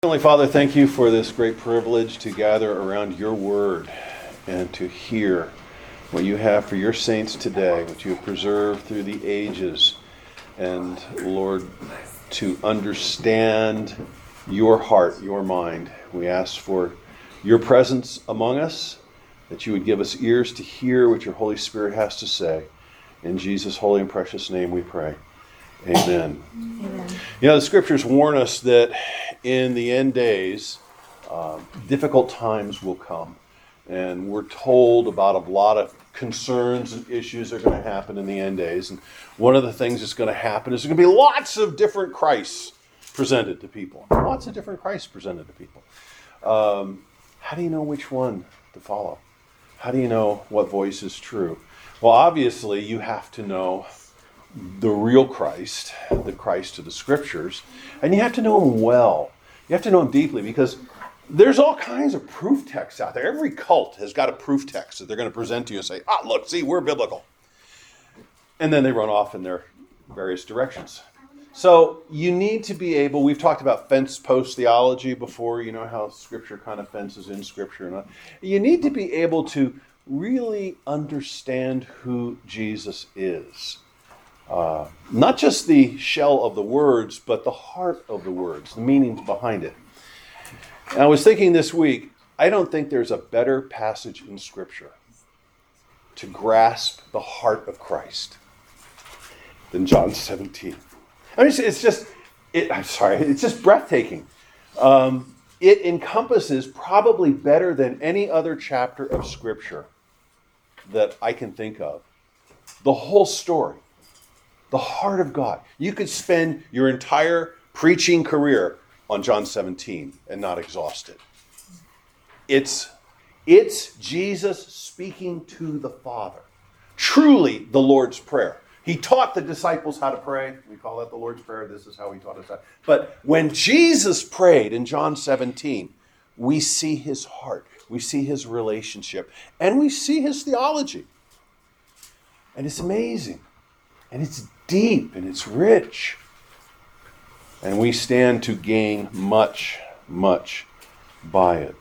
Heavenly Father, thank you for this great privilege to gather around your word and to hear what you have for your saints today, what you have preserved through the ages. And Lord, to understand your heart, your mind. We ask for your presence among us, that you would give us ears to hear what your Holy Spirit has to say. In Jesus' holy and precious name we pray. Amen. Amen. You know, the scriptures warn us that in the end days, difficult times will come. And we're told about a lot of concerns and issues that are going to happen in the end days. And one of the things that's going to happen is there's going to be lots of different Christs presented to people. Lots of different Christs presented to people. How do you know which one to follow? How do you know what voice is true? Well, obviously, you have to know the real Christ, the Christ of the Scriptures, and you have to know him well. You have to know him deeply, because there's all kinds of proof texts out there. Every cult has got a proof text that they're going to present to you and say, look, see, we're biblical. And then they run off in their various directions. So you need to be able, we've talked about fence post theology before, you know how Scripture kind of fences in Scripture. And you need to be able to really understand who Jesus is. Not just the shell of the words, but the heart of the words, the meanings behind it. And I was thinking this week, I don't think there's a better passage in Scripture to grasp the heart of Christ than John 17. I mean, it's just breathtaking. It encompasses probably better than any other chapter of Scripture that I can think of the whole story. The heart of God. You could spend your entire preaching career on John 17 and not exhaust it. It's Jesus speaking to the Father. Truly the Lord's Prayer. He taught the disciples how to pray. We call that the Lord's Prayer. This is how he taught us that. But when Jesus prayed in John 17, we see his heart. We see his relationship. And we see his theology. And it's amazing. And it's deep and it's rich. And we stand to gain much, much by it.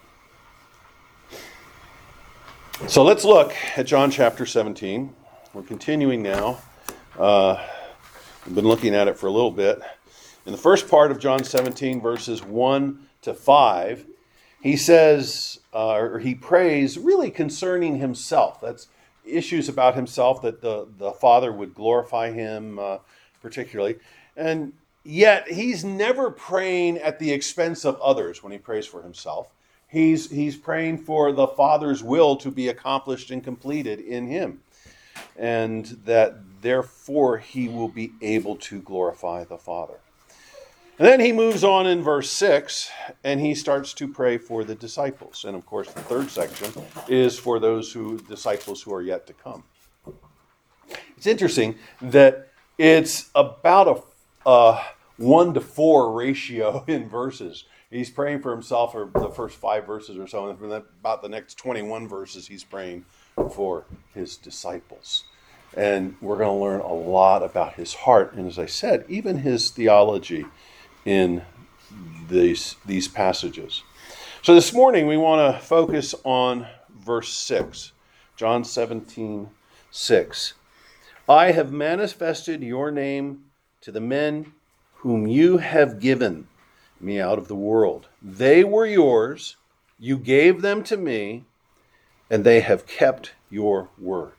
So let's look at John chapter 17. We're continuing now. We've been looking at it for a little bit. In the first part of John 17, verses 1 to 5, he says, or he prays really concerning himself. That's issues about himself, that the Father would glorify him particularly. And yet he's never praying at the expense of others when he prays for himself. He's praying for the Father's will to be accomplished and completed in him. And that therefore he will be able to glorify the Father. And then he moves on in verse 6, and he starts to pray for the disciples. And of course, the third section is for those disciples who are yet to come. It's interesting that it's about a 1-to-4 ratio in verses. He's praying for himself for the first 5 verses or so, and for about the next 21 verses, he's praying for his disciples. And we're going to learn a lot about his heart, and as I said, even his theology in these passages. So this morning we want to focus on verse 6, John 17:6. I have manifested your name to the men whom you have given me out of the world. They were yours, you gave them to me, and they have kept your word.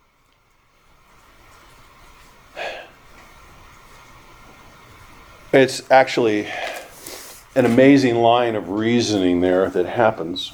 It's actually an amazing line of reasoning there that happens.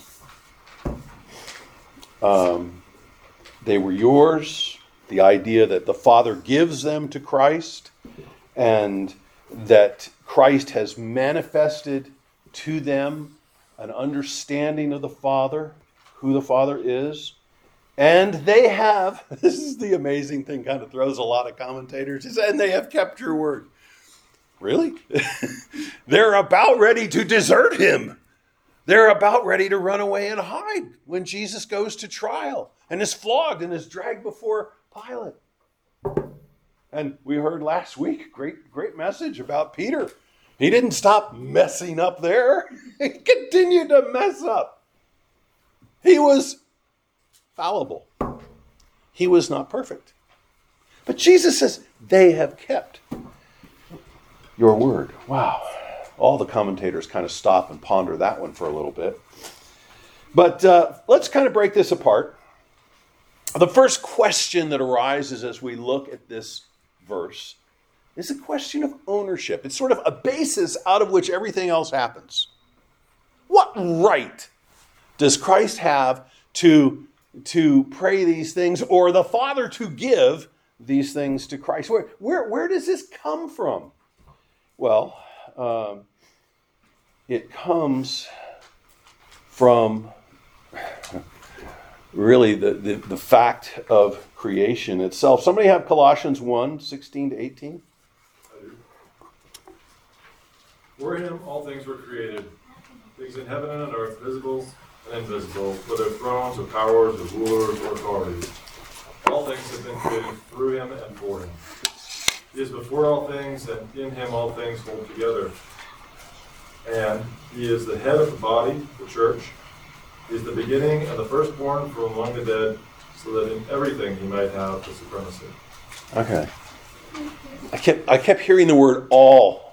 They were yours, the idea that the Father gives them to Christ, and that Christ has manifested to them an understanding of the Father, who the Father is. And they have, this is the amazing thing, kind of throws a lot of commentators, and they have kept your word. Really? They're about ready to desert him. They're about ready to run away and hide when Jesus goes to trial and is flogged and is dragged before Pilate. And we heard last week, great message about Peter He didn't stop messing up there. He continued to mess up. He was fallible. He was not perfect. But Jesus says, they have kept your word. Wow. All the commentators kind of stop and ponder that one for a little bit. But let's kind of break this apart. The first question that arises as we look at this verse is a question of ownership. It's sort of a basis out of which everything else happens. What right does Christ have to pray these things, or the Father to give these things to Christ? Where does this come from? Well, it comes from really the fact of creation itself. Somebody have Colossians 1, 16 to 18? I do. For him all things were created, things in heaven and on earth, visible and invisible, whether thrones or powers or rulers or authorities. All things have been created through him and for him. He is before all things, and in him all things hold together. And he is the head of the body, the church. He is the beginning and the firstborn from among the dead, so that in everything he might have the supremacy. Okay. I kept hearing the word all.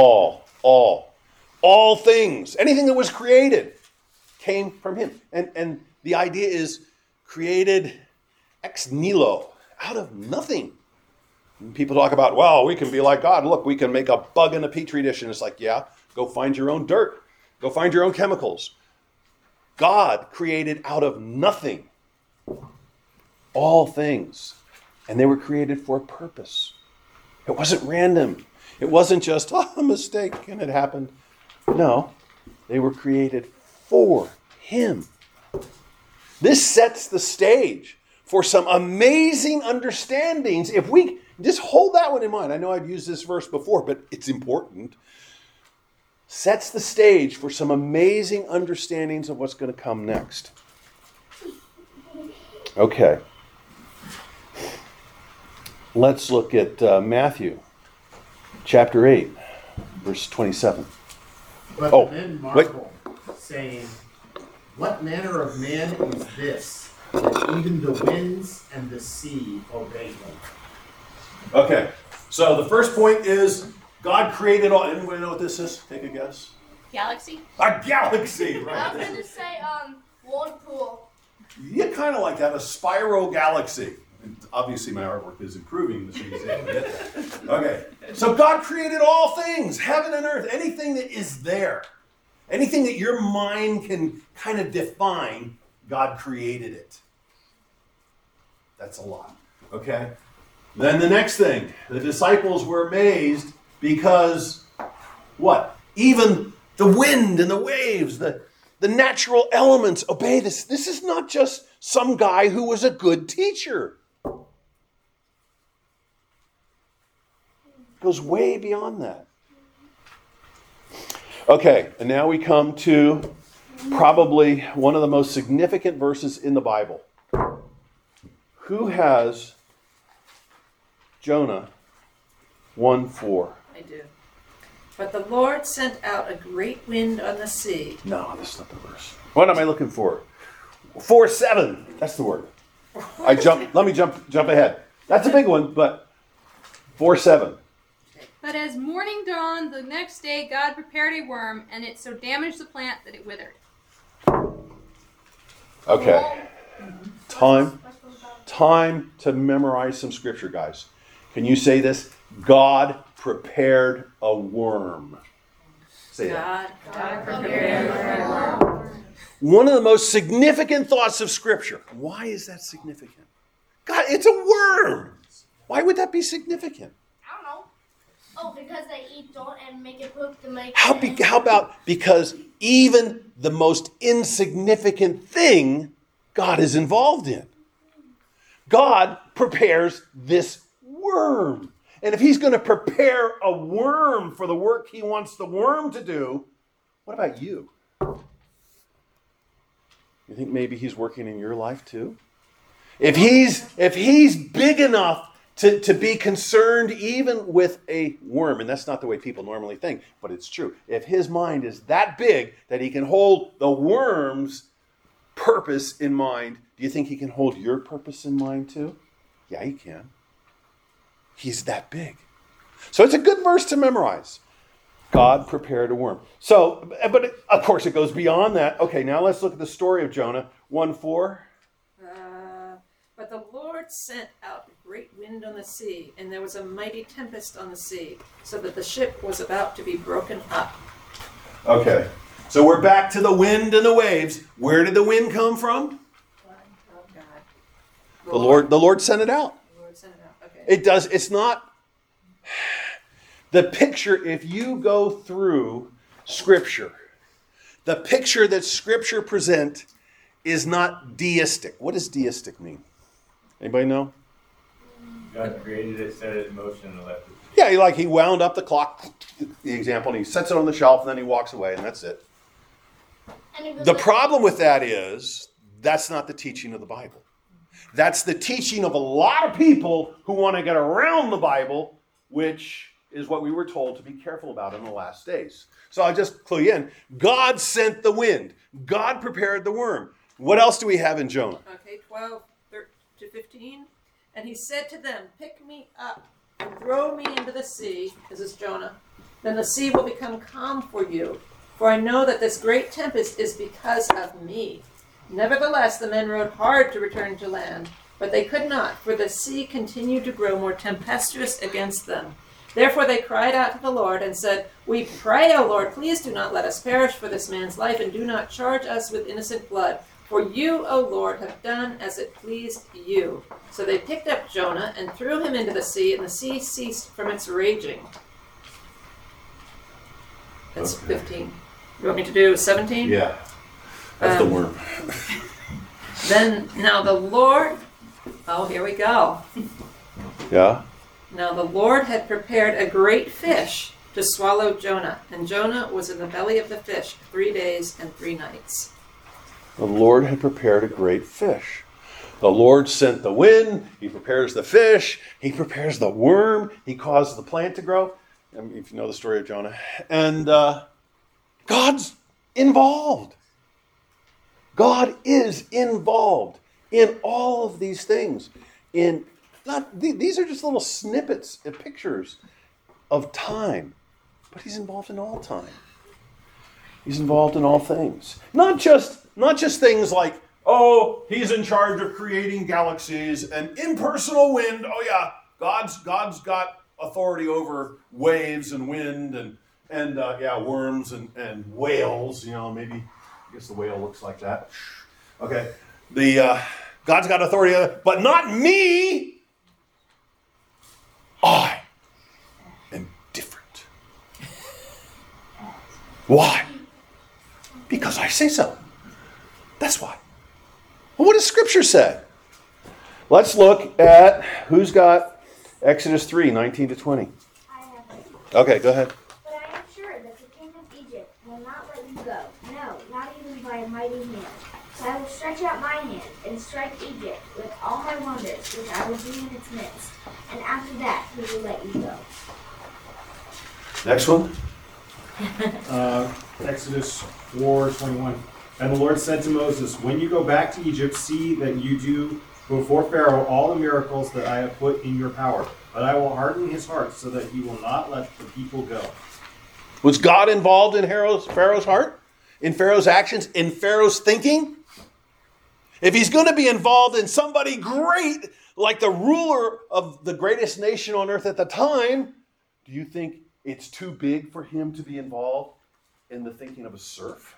All things, anything that was created came from him. And the idea is created ex nihilo, out of nothing. And people talk about, well, we can be like God. Look, we can make a bug in a petri dish. And it's like, yeah, go find your own dirt. Go find your own chemicals. God created out of nothing all things. And they were created for a purpose. It wasn't random. It wasn't just a mistake and it happened. No, they were created for him. This sets the stage for some amazing understandings. If we just hold that one in mind. I know I've used this verse before, but it's important. Sets the stage for some amazing understandings of what's going to come next. Okay. Let's look at Matthew chapter 8, verse 27. But the men marveled, saying, what manner of man is this, that even the winds and the sea obey him? Okay, so the first point is God created all. Anybody know what this is? Take a guess. Galaxy? A galaxy, I right? was going to say whirlpool. Yeah, kind of like that, a spiral galaxy. And obviously, my artwork is improving this museum. Okay, so God created all things, heaven and earth, anything that is there. Anything that your mind can kind of define, God created it. That's a lot, okay? Then the next thing, the disciples were amazed because, what? Even the wind and the waves, the natural elements obey this. This is not just some guy who was a good teacher. It goes way beyond that. Okay, and now we come to probably one of the most significant verses in the Bible. Who has Jonah 1:4? I do. But the Lord sent out a great wind on the sea. No, that's not the verse. What am I looking for? 4:7. That's the word. Let me jump ahead. That's a big one, but 4:7. But as morning dawned the next day, God prepared a worm, and it so damaged the plant that it withered. Okay. Time to memorize some scripture, guys. Can you say this? God prepared a worm. Say that. God prepared a worm. One of the most significant thoughts of scripture. Why is that significant? God, it's a worm. Why would that be significant? I don't know. Oh, because they eat dirt and make it poop to make How about because even the most insignificant thing God is involved in? God prepares this worm. And if he's going to prepare a worm for the work he wants the worm to do, what about you? You think maybe he's working in your life too? If he's big enough To be concerned even with a worm, and that's not the way people normally think, but it's true. If his mind is that big that he can hold the worm's purpose in mind, do you think he can hold your purpose in mind too? Yeah, he can. He's that big. So it's a good verse to memorize. God prepared a worm. So, but of course it goes beyond that. Okay, now let's look at the story of Jonah 1:4. But the Lord sent out a great wind on the sea, and there was a mighty tempest on the sea, so that the ship was about to be broken up. Okay, so we're back to the wind and the waves. Where did the wind come from? Oh, God. The Lord sent it out. The Lord sent it out. Okay. It does. It's not the picture. If you go through Scripture, the picture that Scripture present is not deistic. What does deistic mean? Anybody know? God created it, set it in motion, and left it. Yeah, he wound up the clock, the example, and he sets it on the shelf, and then he walks away, and that's it. And it was The like- problem with that is that's not the teaching of the Bible. That's the teaching of a lot of people who want to get around the Bible, which is what we were told to be careful about in the last days. So I'll just clue you in. God sent the wind. God prepared the worm. What else do we have in Jonah? Okay, 12:13-15. And he said to them, pick me up and throw me into the sea. This is Jonah. Then the sea will become calm for you. For I know that this great tempest is because of me. Nevertheless, the men rowed hard to return to land, but they could not, for the sea continued to grow more tempestuous against them. Therefore they cried out to the Lord and said, we pray, O Lord, please do not let us perish for this man's life, and do not charge us with innocent blood. For you, O Lord, have done as it pleased you. So they picked up Jonah and threw him into the sea, and the sea ceased from its raging. That's 15. You want me to do 17? Yeah, that's the worm. Then, now the Lord, oh, here we go. Yeah? Now the Lord had prepared a great fish to swallow Jonah, and Jonah was in the belly of the fish 3 days and 3 nights. The Lord had prepared a great fish. The Lord sent the wind. He prepares the fish. He prepares the worm. He causes the plant to grow. I mean, if you know the story of Jonah. And God's involved. God is involved in all of these things. These are just little snippets and pictures of time. But he's involved in all time. He's involved in all things. Not just things like, oh, he's in charge of creating galaxies and impersonal wind. Oh yeah, God's got authority over waves and wind and worms and whales. You know, maybe I guess the whale looks like that. Okay, God's got authority, but not me. I am different. Why? Because I say so. That's why. Well, what does Scripture say? Let's look at who's got Exodus 3, 19-20. I have it. Okay, go ahead. But I am sure that the king of Egypt will not let you go. No, not even by a mighty hand. So I will stretch out my hand and strike Egypt with all my wonders, which I will do in its midst. And after that, he will let you go. Next one. Exodus 4:21. And the Lord said to Moses, when you go back to Egypt, see that you do before Pharaoh all the miracles that I have put in your power. But I will harden his heart so that he will not let the people go. Was God involved in Pharaoh's heart? In Pharaoh's actions? In Pharaoh's thinking? If he's going to be involved in somebody great, like the ruler of the greatest nation on earth at the time, do you think it's too big for him to be involved in the thinking of a serf?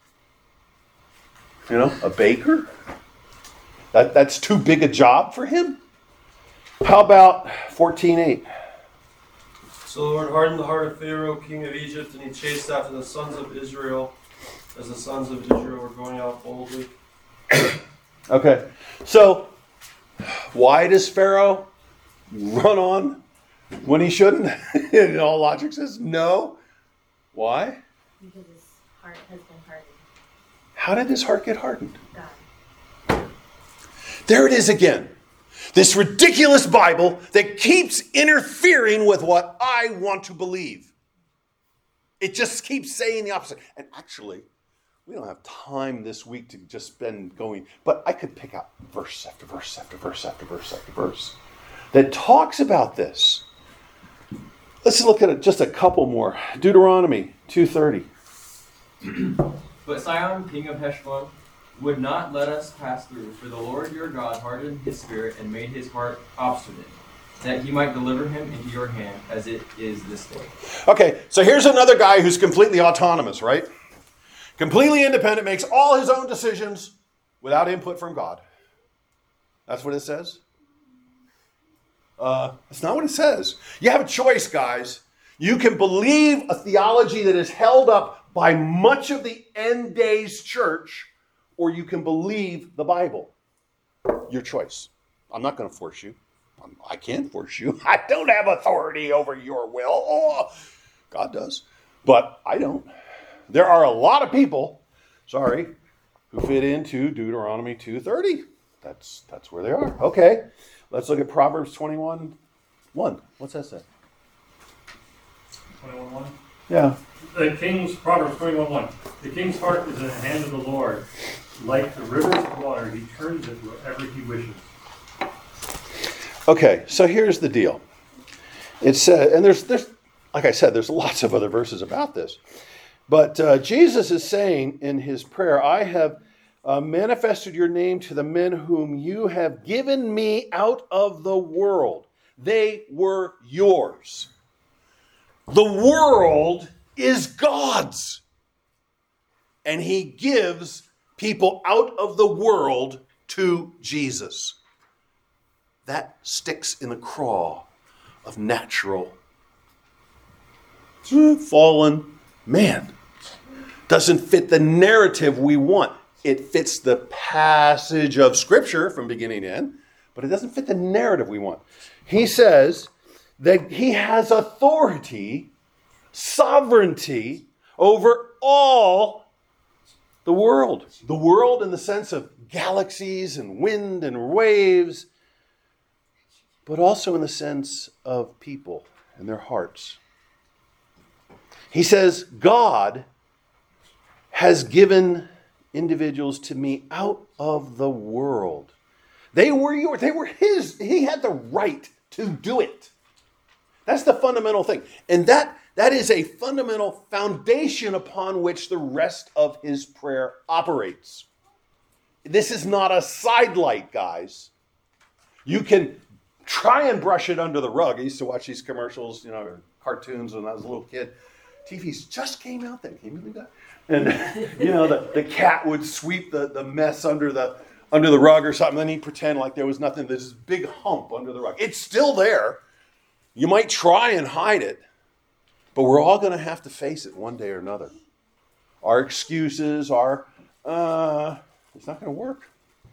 You know, a baker? That's too big a job for him? How about 14:8? So the Lord hardened the heart of Pharaoh, king of Egypt, and he chased after the sons of Israel as the sons of Israel were going out boldly. Okay, so why does Pharaoh run on when he shouldn't? In all logic says no. Why? Because his heart has been hardened. How did his heart get hardened? God. There it is again. This ridiculous Bible that keeps interfering with what I want to believe. It just keeps saying the opposite. And actually, we don't have time this week to just spend going, but I could pick out verse after verse after verse after verse after verse that talks about this. Let's look at just a couple more. Deuteronomy 2:30. But Sihon, king of Heshbon, would not let us pass through, for the Lord your God hardened his spirit and made his heart obstinate, that he might deliver him into your hand, as it is this day. Okay, so here's another guy who's completely autonomous, right? Completely independent, makes all his own decisions without input from God. That's what it says? That's not what it says. You have a choice, guys. You can believe a theology that is held up by much of the end days church, or you can believe the Bible. Your choice. I'm not going to force you. I can't force you. I don't have authority over your will. Oh, God does. But I don't. There are a lot of people, who fit into Deuteronomy 2:30. That's where they are. Okay, let's look at Proverbs 21:1. What's that say? 21:1? Yeah. Proverbs 21:1. The king's heart is in the hand of the Lord. Like the rivers of water, he turns it wherever he wishes. Okay, so here's the deal. It said, and there's like I said, there's lots of other verses about this. But Jesus is saying in his prayer, I have manifested your name to the men whom you have given me out of the world. They were yours. The world is God's. And he gives people out of the world to Jesus. That sticks in the craw of natural, fallen man. Doesn't fit the narrative we want. It fits the passage of Scripture from beginning to end, but it doesn't fit the narrative we want. He says that he has authority, sovereignty over all the world. The world in the sense of galaxies and wind and waves, but also in the sense of people and their hearts. He says, God has given individuals to me out of the world. They were yours. They were his. He had the right to do it. That's the fundamental thing. And that is a fundamental foundation upon which the rest of his prayer operates. This is not a sidelight, guys. You can try and brush it under the rug. I used to watch these commercials, cartoons when I was a little kid. TVs just came out then. Can you believe that? And, the cat would sweep the mess under the rug or something. Then he'd pretend like there was nothing. There's this big hump under the rug. It's still there. You might try and hide it, but we're all going to have to face it one day or another. Our excuses are, it's not going to work.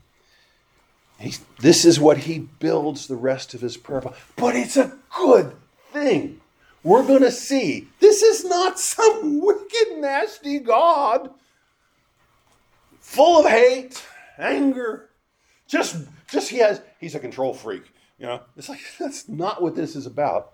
This is what he builds the rest of his prayer upon. But it's a good thing. We're going to see this is not some wicked, nasty God full of hate, anger. He's a control freak. It's like, that's not what this is about.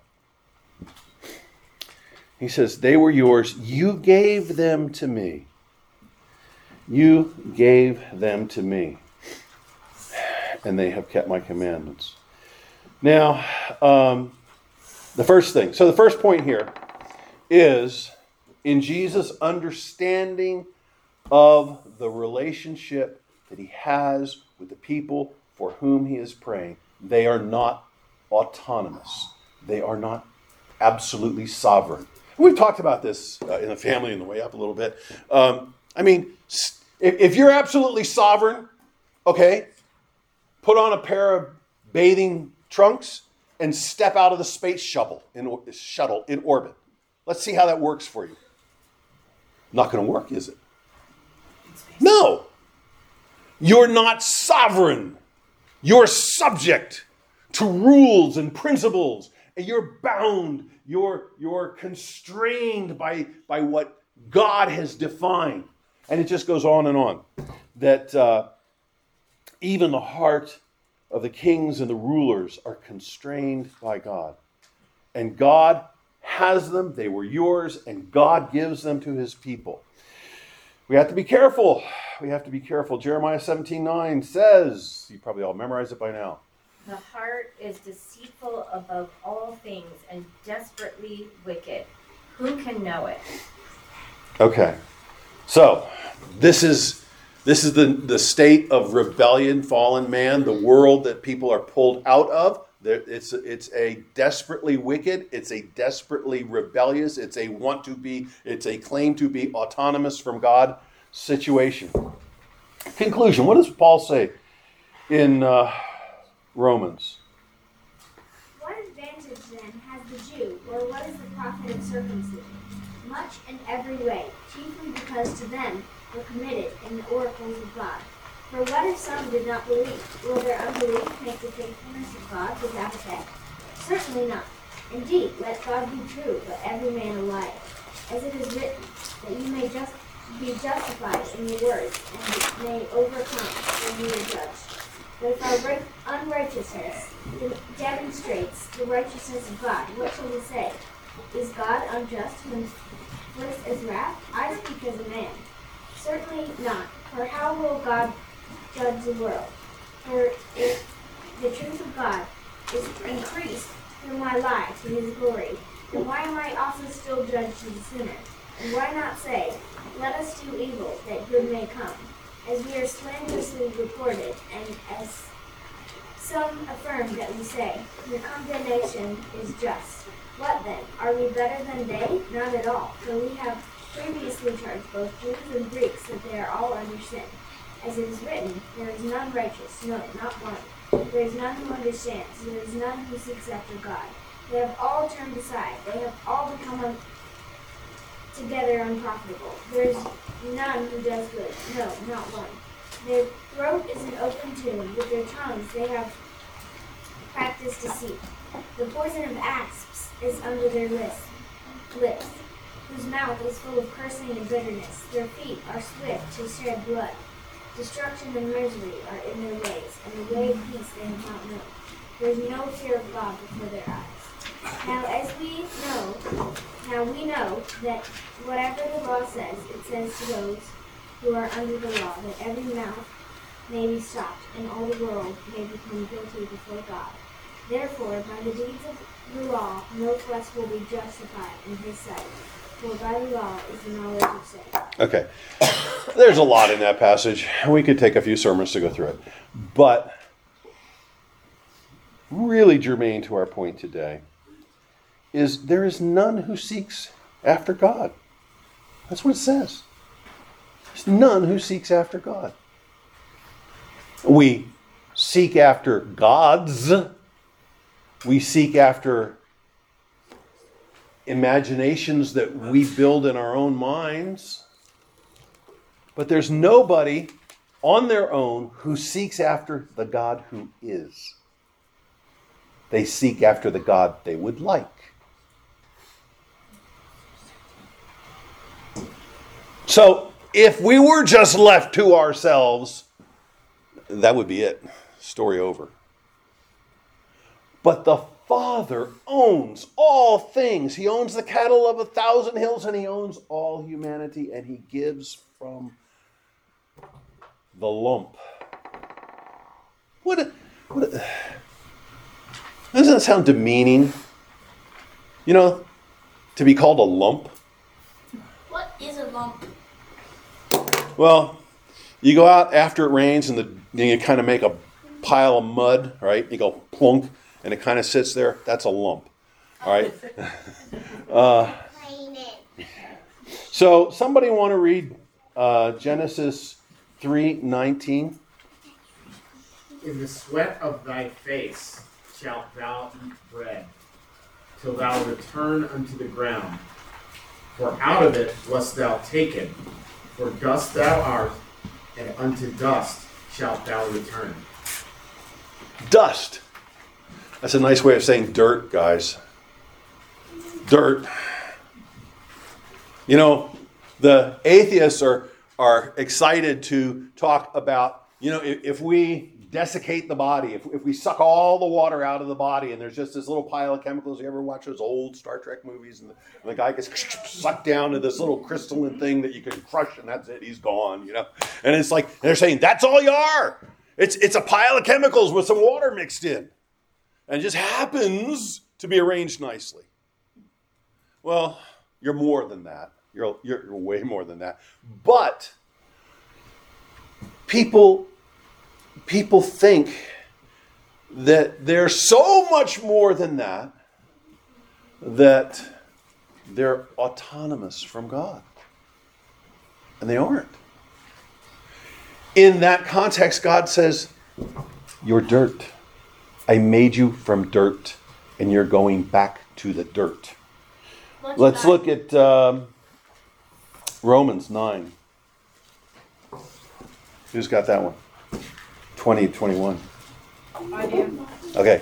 He says, they were yours. You gave them to me. You gave them to me. And they have kept my commandments. Now, the first thing. So the first point here is in Jesus' understanding of the relationship that he has with the people for whom he is praying. They are not autonomous. They are not absolutely sovereign. We've talked about this in the family on the way up a little bit. If you're absolutely sovereign, okay, put on a pair of bathing trunks and step out of the space shuttle in orbit. Let's see how that works for you. Not going to work, is it? No. You're not sovereign. You're subject to rules and principles. And you're bound. You're constrained by what God has defined. And it just goes on and on. That even the heart of the kings and the rulers are constrained by God. And God has them, they were yours, and God gives them to his people. We have to be careful. We have to be careful. Jeremiah 17:9 says, you probably all memorized it by now. The heart is deceitful above all things and desperately wicked. Who can know it? Okay. So, this is the state of rebellion, fallen man, the world that people are pulled out of. It's a desperately wicked, it's a desperately rebellious, it's a claim to be autonomous from God situation. Conclusion, what does Paul say in Romans? What advantage then has the Jew, or what is the profit of circumcision? Much in every way, chiefly because to them were committed in the oracles of God. For what if some did not believe? Will their unbelief make the faithfulness of God without effect? Certainly not. Indeed, let God be true, but every man a liar. As it is written, that you may just be justified in your words, and may overcome when you are judged. But if our unrighteousness demonstrates the righteousness of God, what shall we say? Is God unjust who inflicts his wrath? I speak as a man. Certainly not. For how will God judge the world? For if the truth of God is increased through my lie to his glory, then why am I also still judged as a sinner? And why not say, let us do evil, that good may come? As we are slanderously reported, and as some affirm that we say, your condemnation is just. What then? Are we better than they? Not at all. For we have previously charged both Jews and Greeks that they are all under sin. As it is written, there is none righteous, no, not one. There is none who understands, there is none who seeks after God. They have all turned aside, they have all become together unprofitable. There is none who does good, no, not one. Their throat is an open tomb, with their tongues they have practiced deceit. The poison of asps is under their lips, whose mouth is full of cursing and bitterness. Their feet are swift to shed blood. Destruction and misery are in their ways, and the way of peace they have not known. There is no fear of God before their eyes. Now we know that whatever the law says, it says to those who are under the law, that every mouth may be stopped, and all the world may become guilty before God. Therefore, by the deeds of the law, no flesh will be justified in his sight. For by the law is the knowledge of sin. Okay. There's a lot in that passage. We could take a few sermons to go through it. But really germane to our point today is there is none who seeks after God. That's what it says. There's none who seeks after God. We seek after gods. We seek after imaginations that we build in our own minds. But there's nobody on their own who seeks after the God who is. They seek after the God they would like. So, if we were just left to ourselves, that would be it. Story over. But the Father owns all things. He owns the cattle of 1,000 hills, and he owns all humanity, and he gives from the lump. Doesn't that sound demeaning? You know, to be called a lump? What is a lump? Well, you go out after it rains and you kind of make a pile of mud, right? You go plunk, and it kind of sits there. That's a lump, all right? So somebody want to read Genesis 3:19? In the sweat of thy face shalt thou eat bread, till thou return unto the ground. For out of it wast thou taken, for dust thou art, and unto dust shalt thou return. Dust. That's a nice way of saying dirt, guys. Dirt. You know, the atheists are excited to talk about, you know, if we desiccate the body, if we suck all the water out of the body and there's just this little pile of chemicals, you ever watch those old Star Trek movies and the guy gets sucked down to this little crystalline thing that you can crush and that's it, he's gone, you know? And it's like, they're saying, that's all you are. It's a pile of chemicals with some water mixed in. And it just happens to be arranged nicely. Well, you're more than that. You're way more than that. But people think that they're so much more than that they're autonomous from God. And they aren't. In that context, God says, you're dirt. I made you from dirt, and you're going back to the dirt. Let's look at Romans 9. Who's got that one? 20, 21. I do. Okay.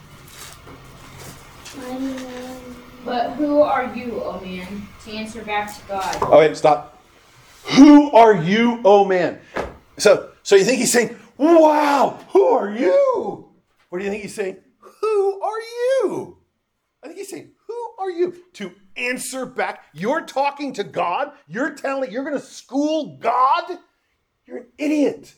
But who are you, O man, to answer back to God? Okay, stop. Who are you, oh man? So you think he's saying, wow, who are you? Or do you think he's saying, who are you? I think he's saying, who are you? To answer back. You're talking to God. You're going to school God? You're an idiot.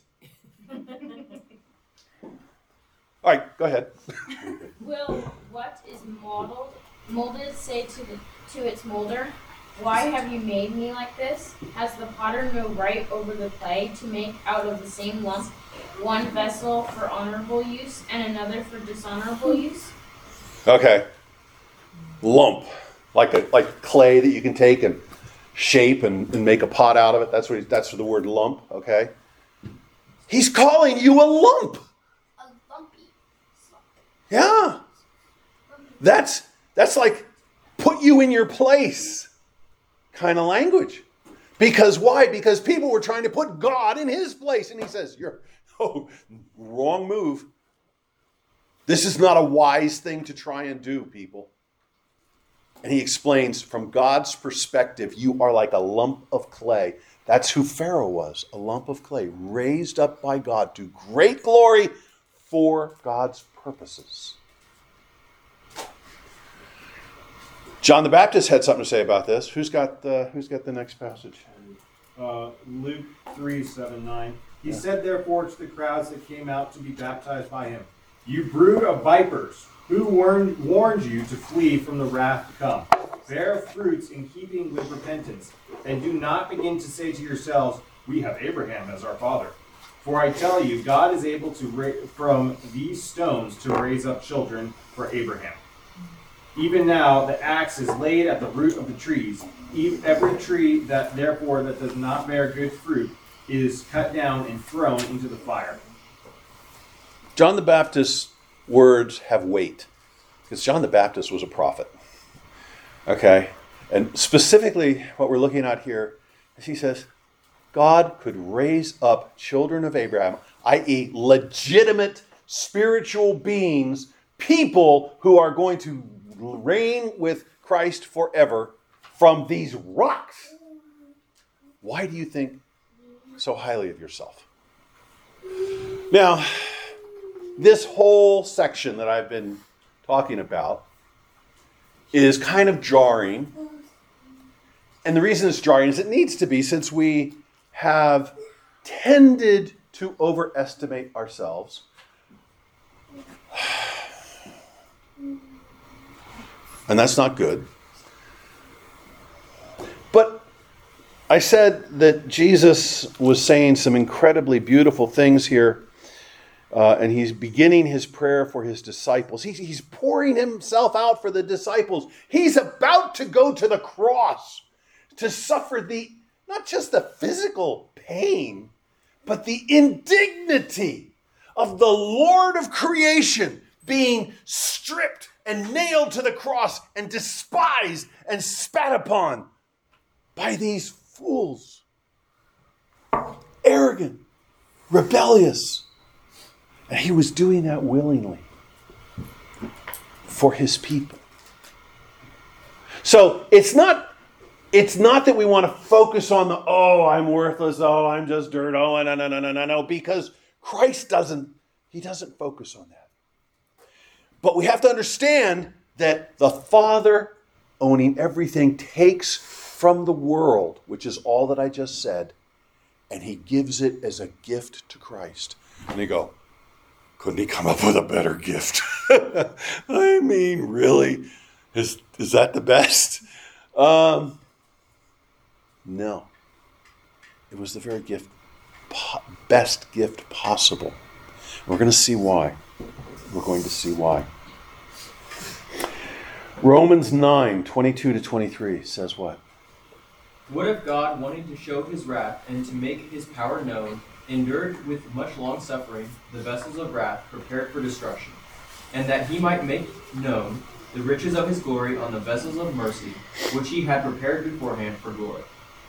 All right, go ahead. Will what is molded say to its molder, why have you made me like this? Has the potter no right over the clay to make out of the same lump one vessel for honorable use and another for dishonorable use? Okay. Lump. Like clay that you can take and shape and make a pot out of it. That's the word lump, okay? He's calling you a lump. A lumpy. Yeah. That's like put you in your place kind of language. Because why? Because people were trying to put God in his place. And he says, wrong move. This is not a wise thing to try and do, people. And he explains, from God's perspective, you are like a lump of clay. That's who Pharaoh was, a lump of clay, raised up by God to great glory for God's purposes. John the Baptist had something to say about this. Who's got the next passage? Luke 3:7-9. He said, therefore, to the crowds that came out to be baptized by him, you brood of vipers, who warned you to flee from the wrath to come? Bear fruits in keeping with repentance, and do not begin to say to yourselves, we have Abraham as our father. For I tell you, God is able to from these stones to raise up children for Abraham. Even now, the axe is laid at the root of the trees. Every tree that does not bear good fruit is cut down and thrown into the fire. John the Baptist's words have weight, because John the Baptist was a prophet. Okay? And specifically, what we're looking at here is he says, God could raise up children of Abraham, i.e., legitimate spiritual beings, people who are going to reign with Christ forever from these rocks. Why do you think so highly of yourself? Now, this whole section that I've been talking about is kind of jarring. And the reason it's jarring is it needs to be, since we have tended to overestimate ourselves. And that's not good. But I said that Jesus was saying some incredibly beautiful things here. And he's beginning his prayer for his disciples. He's pouring himself out for the disciples. He's about to go to the cross to suffer not just the physical pain, but the indignity of the Lord of creation being stripped and nailed to the cross and despised and spat upon by these fools. Arrogant, rebellious. And he was doing that willingly for his people. So it's not that we want to focus on I'm worthless, I'm just dirt, no, because Christ He doesn't focus on that. But we have to understand that the Father, owning everything, takes from the world, which is all that I just said, and he gives it as a gift to Christ. And they go, couldn't he come up with a better gift? I mean, really? Is that the best? No. It was the very best gift possible. We're going to see why. We're going to see why. Romans 9:22-23 says what? What if God, wanting to show his wrath and to make his power known, endured with much long suffering the vessels of wrath prepared for destruction, and that he might make known the riches of his glory on the vessels of mercy, which he had prepared beforehand for glory?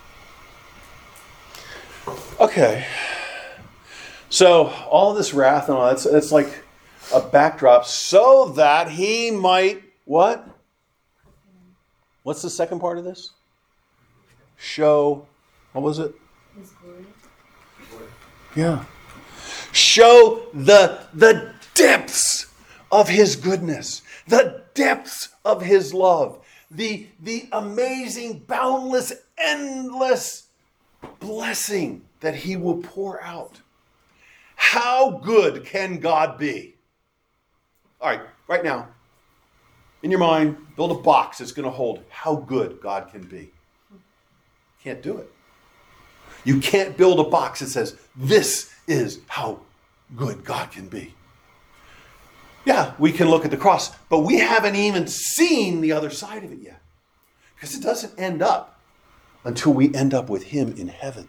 Okay. So all this wrath and all that, it's like a backdrop so that he might, what? What's the second part of this? Show, what was it? His glory. Yeah. Show the depths of his goodness, the depths of his love, the amazing, boundless, endless blessing that he will pour out. How good can God be? All right, right now, in your mind, build a box that's going to hold how good God can be. Can't do it. You can't build a box that says, this is how good God can be. Yeah, we can look at the cross, but we haven't even seen the other side of it yet. Because it doesn't end up until we end up with him in heaven.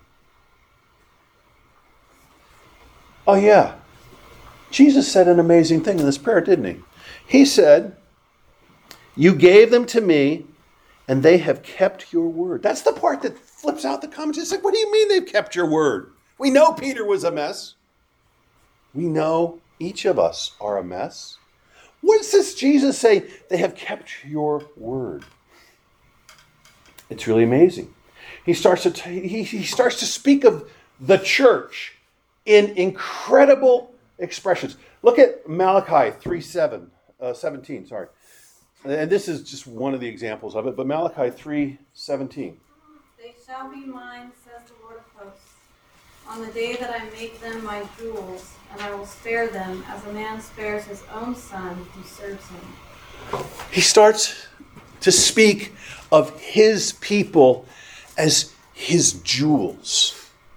Oh yeah, Jesus said an amazing thing in this prayer, didn't he? He said, you gave them to me, and they have kept your word. That's the part that flips out the comments. It's like, what do you mean they've kept your word? We know Peter was a mess. We know each of us are a mess. What does this Jesus say? They have kept your word. It's really amazing. He starts to speak of the church in incredible expressions. Look at Malachi 3:17. And this is just one of the examples of it, but Malachi 3:17. They shall be mine, says the Lord of hosts, on the day that I make them my jewels, and I will spare them as a man spares his own son who serves him. He starts to speak of his people as his jewels.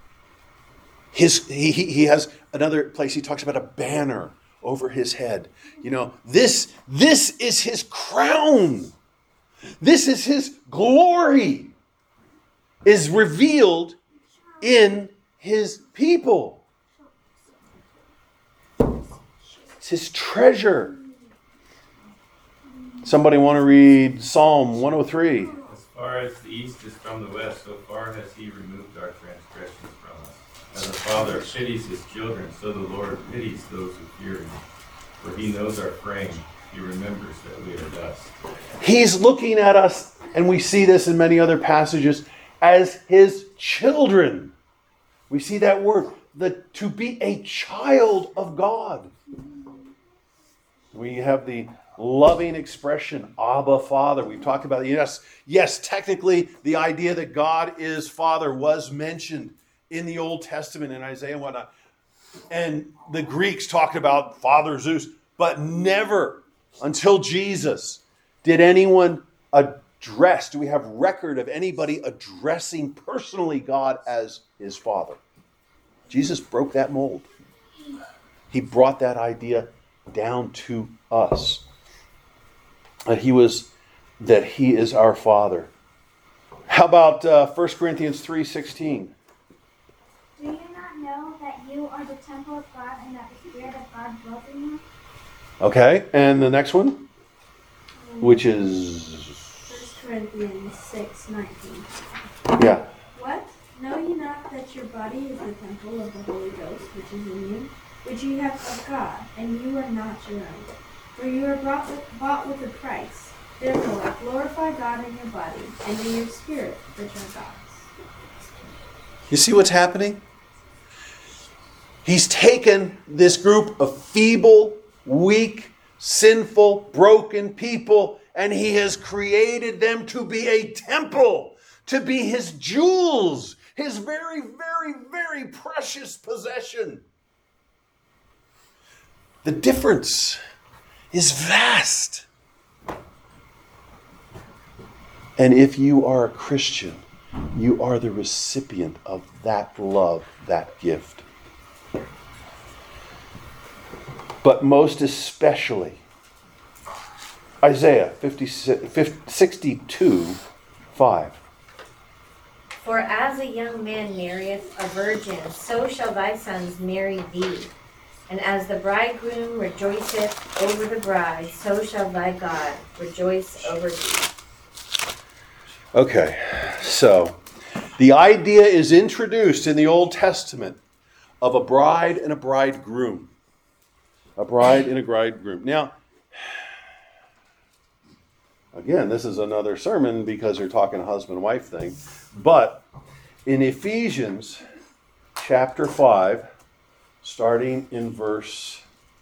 He has another place he talks about a banner over his head. You know, this is his crown. This is his glory is revealed in his people. It's his treasure. Somebody want to read Psalm 103? As far as the east is from the west, so far has he removed our transgressions from us. As a father pities his children, so the Lord pities those who fear him. For he knows our frame. He remembers that we are dust. He's looking at us, and we see this in many other passages, as his children. We see that word, to be a child of God. We have the loving expression, Abba, Father. We've talked about it. Yes, technically, the idea that God is Father was mentioned in the Old Testament, in Isaiah and whatnot. And the Greeks talked about Father Zeus, but never until Jesus did anyone do we have record of anybody addressing personally God as his Father. Jesus broke that mold. He brought that idea down to us. That he is our Father. How about 1 Corinthians 3:16? Do you not know that you are the temple of God and that the Spirit of God dwells in you? Okay, and the next one, which is 1 Corinthians 6:19. Yeah. What? Know ye not that your body is the temple of the Holy Ghost, which is in you, which you have of God, and you are not your own? For you are bought with a price. Therefore, glorify God in your body and in your spirit, which are God's. You see what's happening? He's taken this group of feeble, weak, sinful, broken people, and he has created them to be a temple, to be his jewels, his very, very, very precious possession. The difference is vast. And if you are a Christian, you are the recipient of that love, that gift. But most especially, Isaiah 62:5. For as a young man marrieth a virgin, so shall thy sons marry thee. And as the bridegroom rejoiceth over the bride, so shall thy God rejoice over thee. Okay, so the idea is introduced in the Old Testament of a bride and a bridegroom. A bride and a bridegroom. Now, again, this is another sermon because they're talking a husband-wife thing. But in Ephesians chapter 5, starting in verse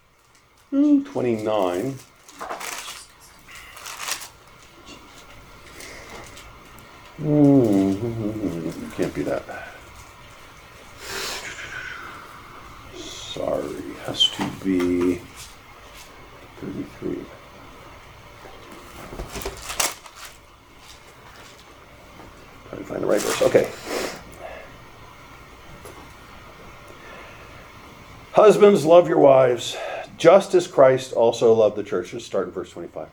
29, can't be that. Sorry, has to be 33. Trying to find the right verse. Okay. Husbands, love your wives, just as Christ also loved the church. Let's start in verse 25.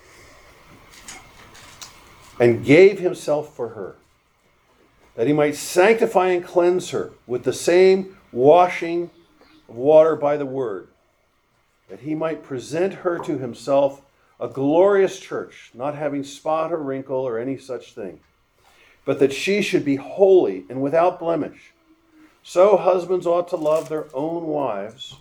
And gave himself for her, that he might sanctify and cleanse her with the same washing of water by the word, that he might present her to himself a glorious church, not having spot or wrinkle or any such thing, but that she should be holy and without blemish. So husbands ought to love their own wives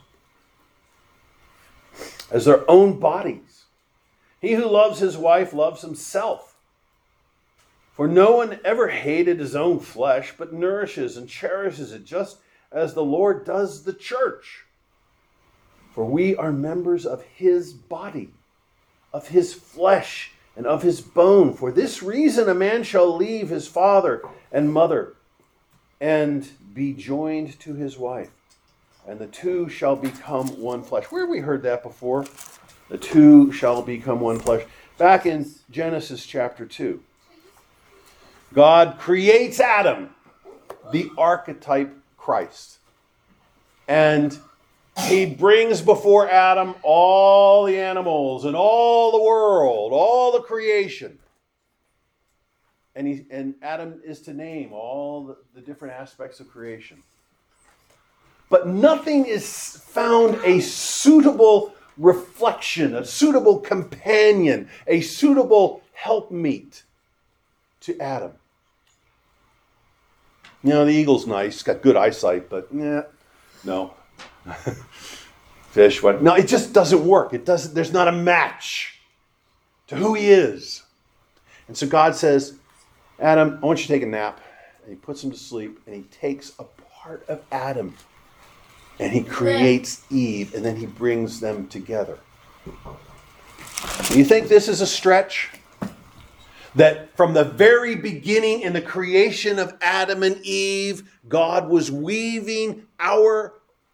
as their own bodies. He who loves his wife loves himself. For no one ever hated his own flesh, but nourishes and cherishes it, just as the Lord does the church. For we are members of his body, of his flesh, and of his bone. For this reason a man shall leave his father and mother, and be joined to his wife, and the two shall become one flesh. Where have we heard that before? The two shall become one flesh. Back in Genesis chapter 2. God creates Adam, the archetype Christ. And he brings before Adam all the animals and all the world, all the creation. And Adam is to name all the different aspects of creation. But nothing is found a suitable reflection, a suitable companion, a suitable helpmeet to Adam. You know, the eagle's nice, got good eyesight, but no. Fish, what? No, it just doesn't work. There's not a match to who he is. And so God says, Adam, I want you to take a nap. And he puts him to sleep, and he takes a part of Adam, and he creates Eve, and then he brings them together. Do you think this is a stretch? That from the very beginning in the creation of Adam and Eve, God was weaving our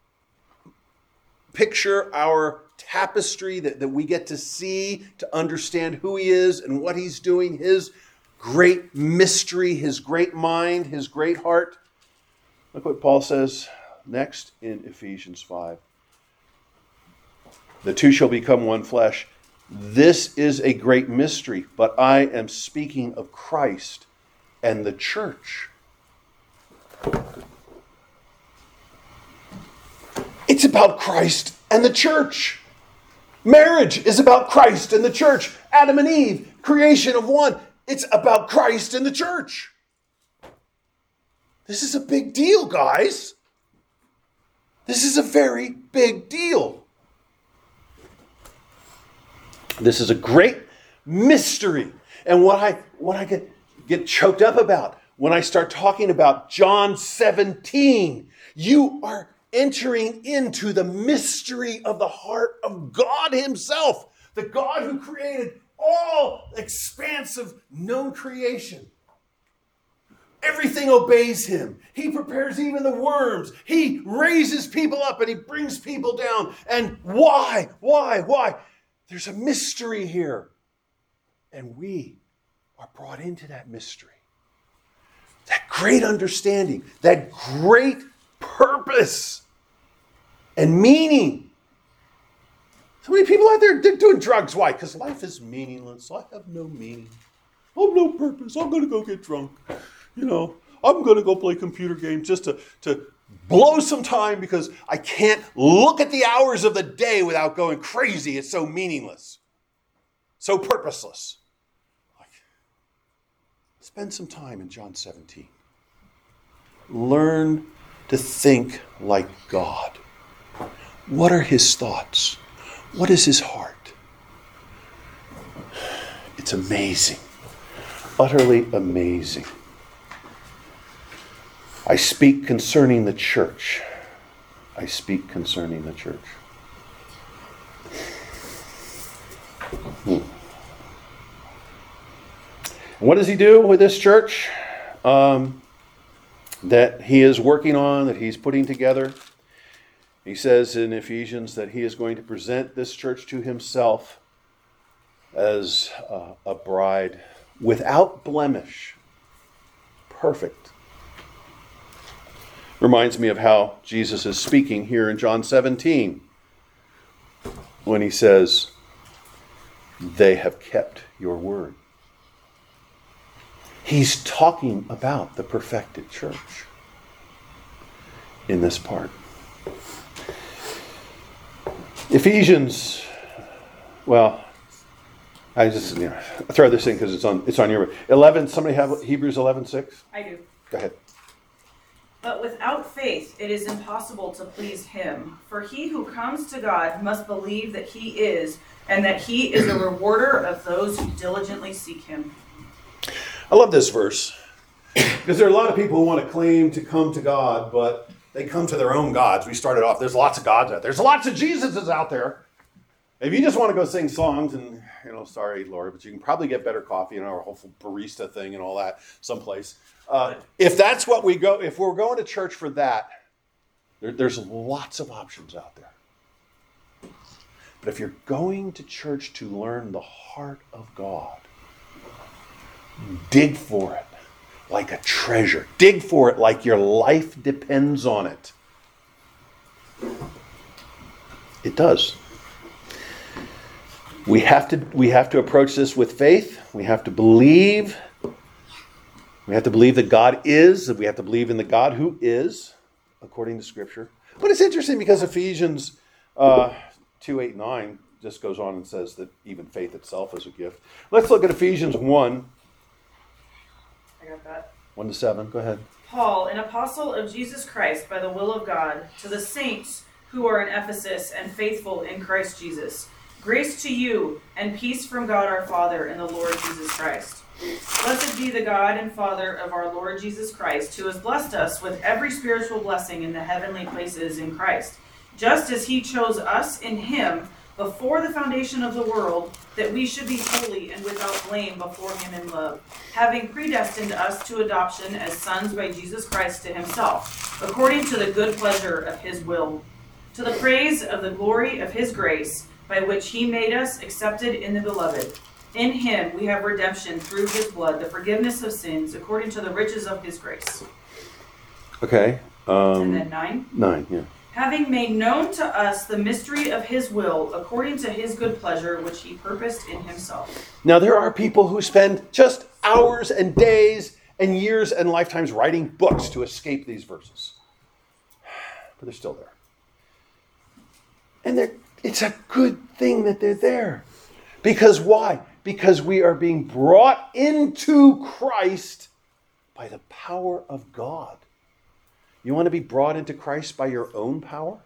picture, our tapestry that we get to see, to understand who he is and what he's doing, his great mystery, his great mind, his great heart. Look what Paul says next in Ephesians 5. The two shall become one flesh. This is a great mystery, but I am speaking of Christ and the church. It's about Christ and the church. Marriage is about Christ and the church. Adam and Eve, creation of one. It's about Christ and the church. This is a big deal, guys. This is a very big deal. This is a great mystery. And what I get choked up about when I start talking about John 17, you are entering into the mystery of the heart of God himself, the God who created all expansive known creation. Everything obeys him. He prepares even the worms. He raises people up and he brings people down. And why? Why? There's a mystery here. And we are brought into that mystery. That great understanding, that great purpose and meaning. So many people out there doing drugs. Why? Because life is meaningless. I have no meaning. I have no purpose. I'm going to go get drunk. I'm going to go play computer games just to blow some time because I can't look at the hours of the day without going crazy. It's so meaningless. So purposeless. Spend some time in John 17. Learn to think like God. What are his thoughts? What is his heart? It's amazing. Utterly amazing. I speak concerning the church. I speak concerning the church. What does he do with this church that he is working on, that he's putting together? He says in Ephesians that he is going to present this church to himself as a bride without blemish, perfect. Reminds me of how Jesus is speaking here in John 17 when he says, "They have kept your word." He's talking about the perfected church in this part. Ephesians, well, I just throw this in because it's on your 11. Somebody have Hebrews 11:6? I do. Go ahead. But without faith it is impossible to please him. For he who comes to God must believe that he is, and that he is a rewarder of those who diligently seek him. I love this verse because there are a lot of people who want to claim to come to God, but they come to their own gods. We started off, there's lots of gods out there. There's lots of Jesuses out there. If you just want to go sing songs and, sorry, Lord, but you can probably get better coffee and our whole barista thing and all that someplace. If that's what if we're going to church for that, there's lots of options out there. But if you're going to church to learn the heart of God, dig for it like a treasure. Dig for it like your life depends on it. It does. We have to approach this with faith. We have to believe. We have to believe that God is. That we have to believe in the God who is, according to Scripture. But it's interesting because Ephesians 2:8-9 just goes on and says that even faith itself is a gift. Let's look at Ephesians 1. I got that. 1-7. Go ahead. Paul, an apostle of Jesus Christ by the will of God, to the saints who are in Ephesus and faithful in Christ Jesus. Grace to you and peace from God our Father and the Lord Jesus Christ. Blessed be the God and Father of our Lord Jesus Christ, who has blessed us with every spiritual blessing in the heavenly places in Christ, just as he chose us in him before the foundation of the world, that we should be holy and without blame before him in love, having predestined us to adoption as sons by Jesus Christ to himself, according to the good pleasure of his will, to the praise of the glory of his grace, by which he made us accepted in the beloved. In him we have redemption through his blood, the forgiveness of sins, according to the riches of his grace. Okay. And then 9? 9, yeah. Having made known to us the mystery of his will, according to his good pleasure, which he purposed in himself. Now, there are people who spend just hours and days and years and lifetimes writing books to escape these verses. But they're still there. And it's a good thing that they're there. Because why? Because we are being brought into Christ by the power of God. You want to be brought into Christ by your own power?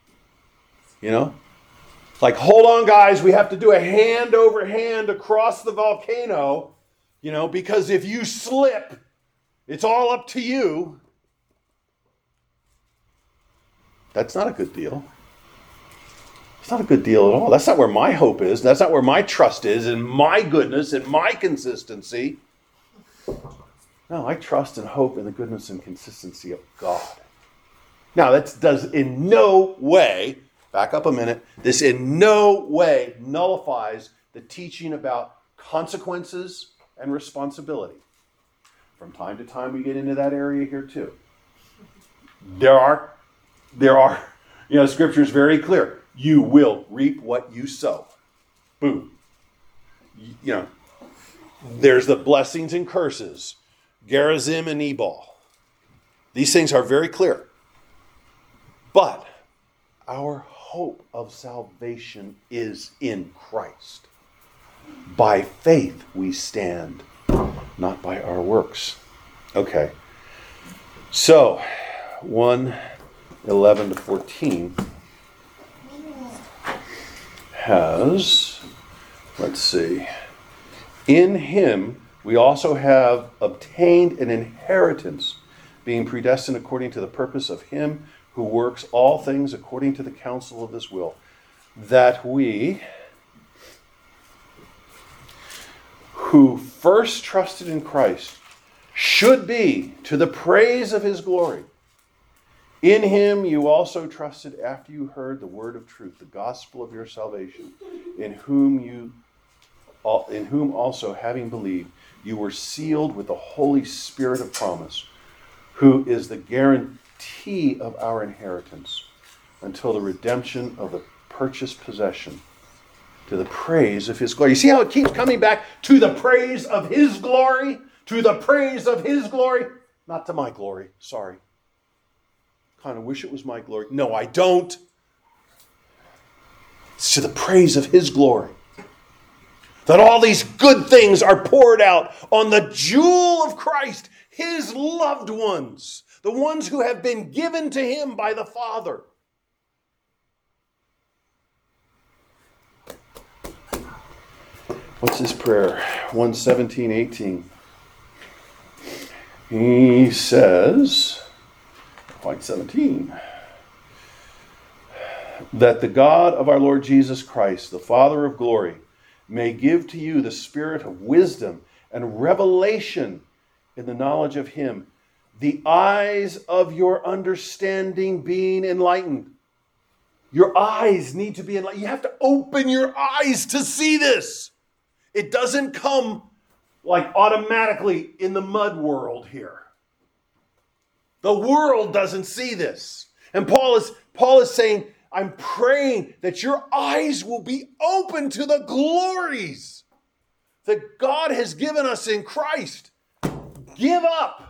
Like, hold on, guys, we have to do a hand over hand across the volcano, because if you slip, it's all up to you. That's not a good deal. It's not a good deal at all. That's not where my hope is. That's not where my trust is, in my goodness, in my consistency. No, I trust and hope in the goodness and consistency of God. Now, that does in no way, back up a minute, this in no way nullifies the teaching about consequences and responsibility. From time to time, we get into that area here too. There are, Scripture is very clear. You will reap what you sow. Boom. There's the blessings and curses. Gerizim and Ebal. These things are very clear. But our hope of salvation is in Christ. By faith we stand, not by our works. Okay. So, 1:11 to 14 has, let's see, in him we also have obtained an inheritance, being predestined according to the purpose of him who works all things according to the counsel of his will, that we, who first trusted in Christ, should be to the praise of his glory. In him you also trusted after you heard the word of truth, the gospel of your salvation, in whom also, having believed, you were sealed with the Holy Spirit of promise, who is the guarantee of our inheritance until the redemption of the purchased possession, to the praise of his glory. You see how it keeps coming back to the praise of his glory? To the praise of his glory? Not to my glory, sorry. Kind of wish it was my glory. No, I don't. It's to the praise of his glory. That all these good things are poured out on the jewel of Christ, his loved ones, the ones who have been given to him by the Father. What's his prayer? 1:17-18. He says, point 17, that the God of our Lord Jesus Christ, the Father of glory, may give to you the spirit of wisdom and revelation in the knowledge of him, the eyes of your understanding being enlightened. Your eyes need to be enlightened. You have to open your eyes to see this. It doesn't come like automatically in the mud world here. The world doesn't see this. And Paul is saying, I'm praying that your eyes will be open to the glories that God has given us in Christ. Give up.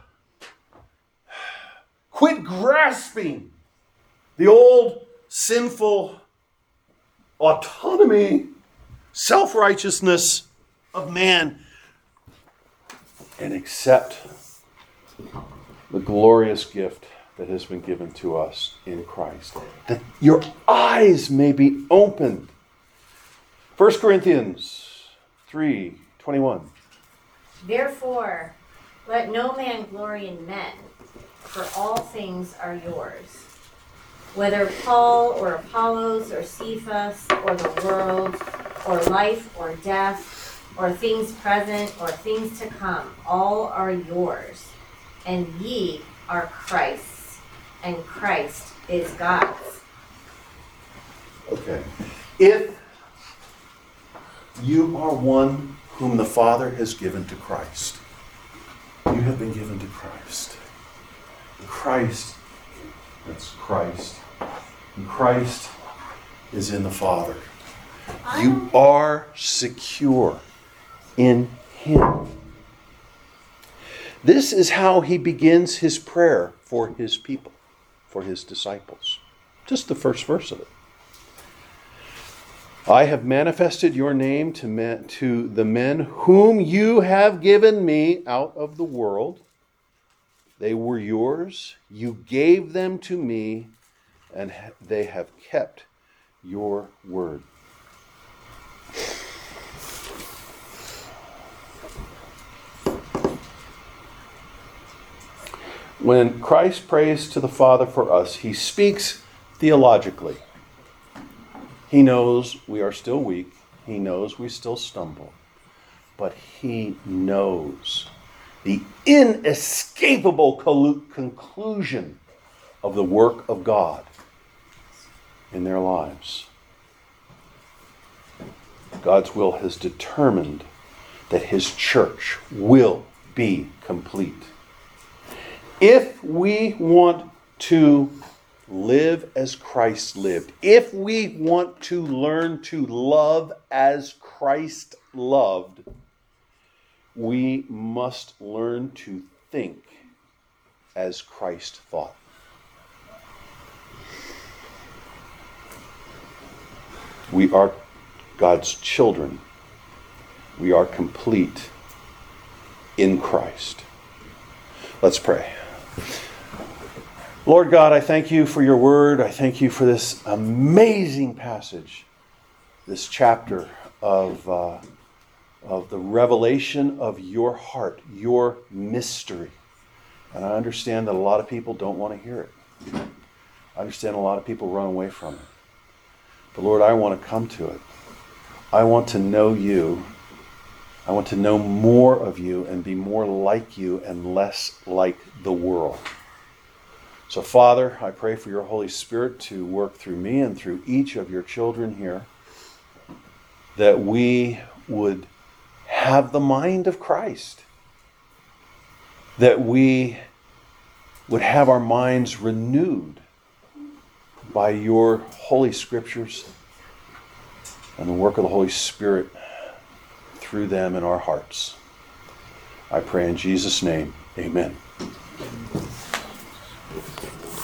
Quit grasping the old sinful autonomy, self-righteousness of man, and accept the glorious gift that has been given to us in Christ, that your eyes may be opened. 1 Corinthians 3:21. Therefore, let no man glory in men, for all things are yours. Whether Paul or Apollos or Cephas or the world or life or death or things present or things to come, all are yours, and ye are Christ's, and Christ is God's. Okay. If you are one whom the Father has given to Christ, you have been given to Christ. Christ, that's Christ. And Christ is in the Father. You are secure in him. This is how he begins his prayer for his people, for his disciples. Just the first verse of it. I have manifested your name to the men whom you have given me out of the world. They were yours. You gave them to me, and they have kept your word. When Christ prays to the Father for us, he speaks theologically. He knows we are still weak. He knows we still stumble. But he knows the inescapable conclusion of the work of God in their lives. God's will has determined that his church will be complete. If we want to live as Christ lived, if we want to learn to love as Christ loved, we must learn to think as Christ thought. We are God's children. We are complete in Christ. Let's pray. Lord God, I thank you for your word. I thank you for this amazing passage, this chapter of the revelation of your heart, your mystery. And I understand that a lot of people don't want to hear it. I understand a lot of people run away from it. But Lord, I want to come to it. I want to know you. I want to know more of you and be more like you and less like the world. So Father, I pray for your Holy Spirit to work through me and through each of your children here, that we would have the mind of Christ, that we would have our minds renewed by your holy scriptures and the work of the Holy Spirit through them in our hearts. I pray in Jesus' name, amen.